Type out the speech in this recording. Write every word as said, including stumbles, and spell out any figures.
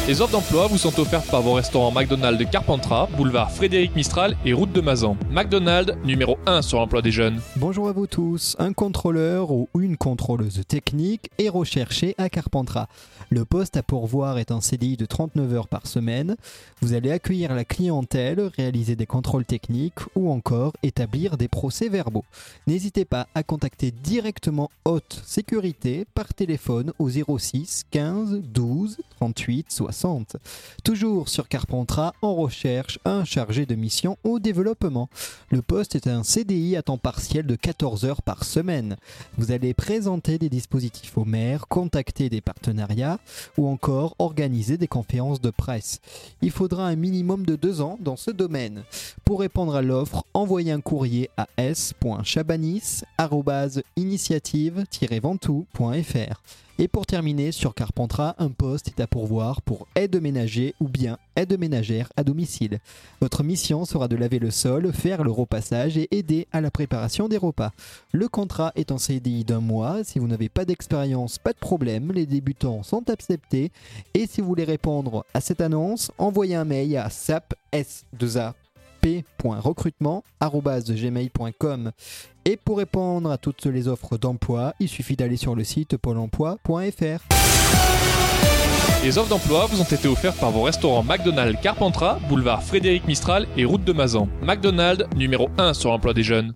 Les offres d'emploi vous sont offertes par vos restaurants McDonald's de Carpentras, boulevard Frédéric Mistral et route de Mazan. McDonald's, numéro un sur l'emploi des jeunes. Bonjour à vous tous. Un contrôleur ou une contrôleuse technique est recherché à Carpentras. Le poste à pourvoir est un C D I de trente-neuf heures par semaine. Vous allez accueillir la clientèle, réaliser des contrôles techniques ou encore établir des procès-verbaux. N'hésitez pas à contacter directement Haute Sécurité par téléphone au zéro six quinze douze trente-huit soixante. Toujours sur Carpentras, on recherche un chargé de mission au développement. Le poste est un C D I à temps partiel de quatorze heures par semaine. Vous allez présenter des dispositifs au maire, contacter des partenariats ou encore organiser des conférences de presse. Il faudra un minimum de deux ans dans ce domaine. Pour répondre à l'offre, envoyez un courrier à s point chabanis arobase initiative tiret ventoux point f r. Et pour terminer, sur Carpentras, un poste est à pourvoir pour aide ménager ou bien aide ménagère à domicile. Votre mission sera de laver le sol, faire le repassage et aider à la préparation des repas. Le contrat est en C D I d'un mois. Si vous n'avez pas d'expérience, pas de problème, les débutants sont acceptés. Et si vous voulez répondre à cette annonce, envoyez un mail à sap s deux a p point recrutement arobase gmail point com. Et pour répondre à toutes les offres d'emploi, il suffit d'aller sur le site pôle emploi point f r. Les offres d'emploi vous ont été offertes par vos restaurants McDonald's Carpentras, boulevard Frédéric Mistral et route de Mazan. McDonald's, numéro un sur l'emploi des jeunes.